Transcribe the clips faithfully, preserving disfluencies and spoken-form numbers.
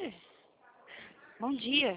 tarde. Bom dia.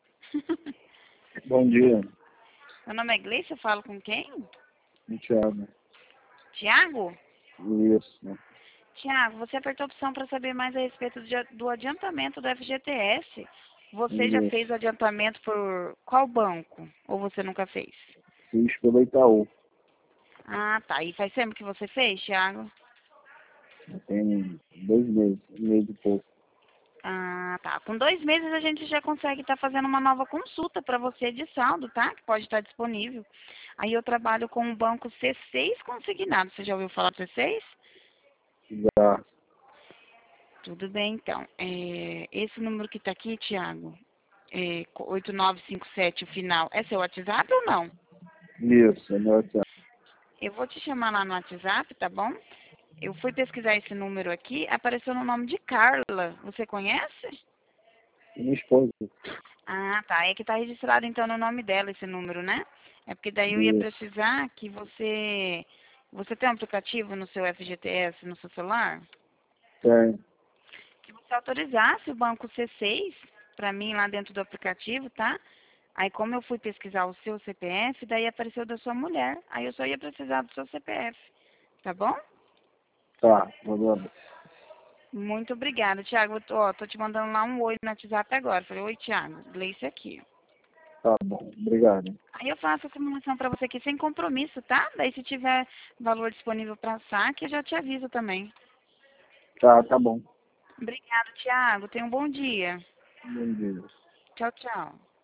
Bom dia, Meu nome é Gleice, eu falo com quem? Thiago. Tiago? Isso. Tiago, você apertou a opção para saber mais a respeito do dia- do adiantamento do F G T S. Você já fez Isso. o adiantamento por qual banco? Ou você nunca fez? Fiz pelo Itaú. Ah, tá. E faz tempo que você fez, Tiago? Tem dois meses, um mês e pouco. Ah, tá. Com dois meses a gente já consegue estar fazendo uma nova consulta para você de saldo, tá? Que pode estar disponível. Aí eu trabalho com o banco C seis consignado. Você já ouviu falar do C seis? Já. Tudo bem, então. É, esse número que está aqui, Tiago, é, oito nove cinco sete, o final, é seu WhatsApp ou não? Isso, é meu WhatsApp. Eu vou te chamar lá no WhatsApp, tá bom? Eu fui pesquisar esse número aqui, apareceu no nome de Carla. Você conhece? E minha esposa. Ah, tá. É que está registrado então no nome dela esse número, né? É porque daí eu ia Isso. precisar que você. Você tem um aplicativo no seu F G T S no seu celular? Tem. Que você autorizasse o banco C seis para mim lá dentro do aplicativo, tá? Aí como eu fui pesquisar o seu C P F, daí apareceu da sua mulher. Aí eu só ia precisar do seu C P F. Tá bom? Tá, mandando. Muito obrigada, Thiago. Eu tô, ó, tô te mandando lá um oi no WhatsApp agora. Falei, oi, Thiago. Gleice aqui. Tá bom, obrigado. Aí eu faço a comunicação para você aqui sem compromisso, tá? Daí se tiver valor disponível para saque, eu já te aviso também. Tá, tá bom. Obrigada, Thiago. Tenha um bom dia. Bom dia. Tchau, tchau.